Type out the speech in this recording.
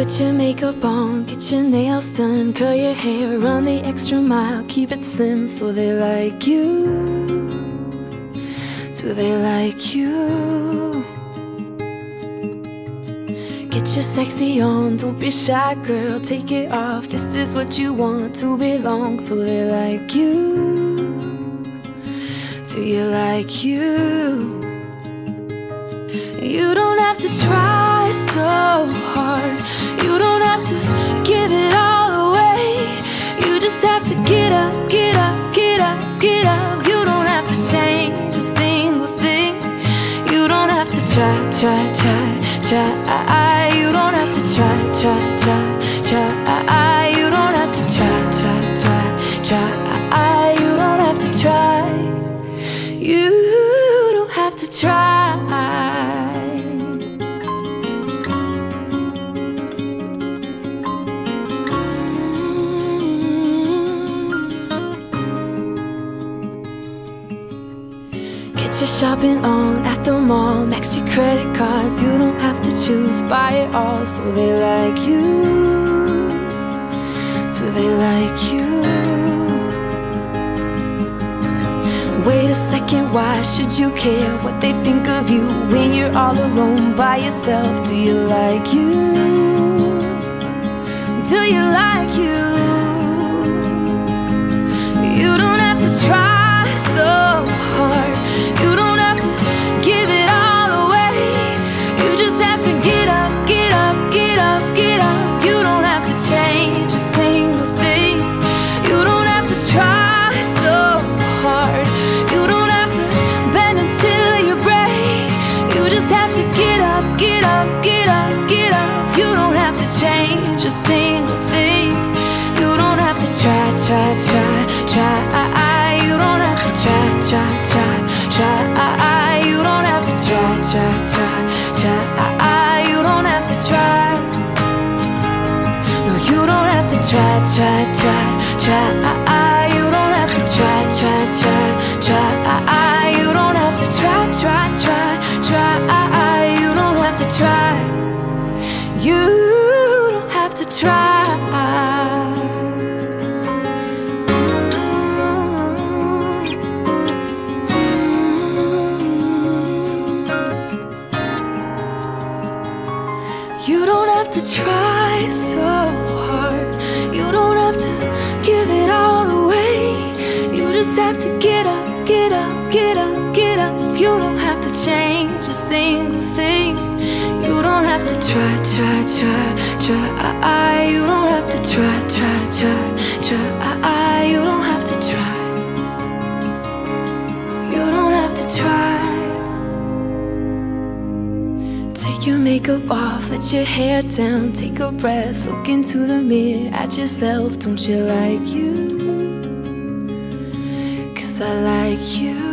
Put your makeup on, get your nails done, curl your hair, run the extra mile, keep it slim so they like you. Do they like you? Get your sexy on, don't be shy girl, take it off. This is what you want to belong, so they like you. Do you like you? You don't have to try so hard, you don't have to give it all away. You just have to get up, get up, get up, get up. You don't have to change a single thing. You don't have to try, try, try, try. You don't have to try, try, try, try. You don't have to try, try, try, try. You don't have to try. You don't have to try. Get your shopping on at the mall, max your credit cards. You don't have to choose, buy it all, so they like you. Do they like you? Wait a second, why should you care what they think of you when you're all alone by yourself? Do you like you? Do you like you? You don't have to try so hard, you don't have to give it all away. You just have to get up, get up, get up, get up. You don't have to change a single thing. You don't have to try so hard, you don't have to bend until you break. You just have to get up, get up, get up, get up. You don't have to change a single thing. You don't have to try, try, try, try. You don't have to try, try, try, try. You don't have to try, try, try, try. You don't have to try. No, you don't have to try, try, try, try. You don't have to try, try, try, try. You don't have to try, try, try, try. You don't have to try. You don't have to try. You don't have to try so hard, you don't have to give it all away. You just have to get up, get up, get up, get up. You don't have to change a single thing. You don't have to try, try, try, try. You don't have to try, try, try, try. You don't have to try. You don't have to try. Take your makeup off, let your hair down, take a breath, look into the mirror at yourself. Don't you like you? 'Cause I like you.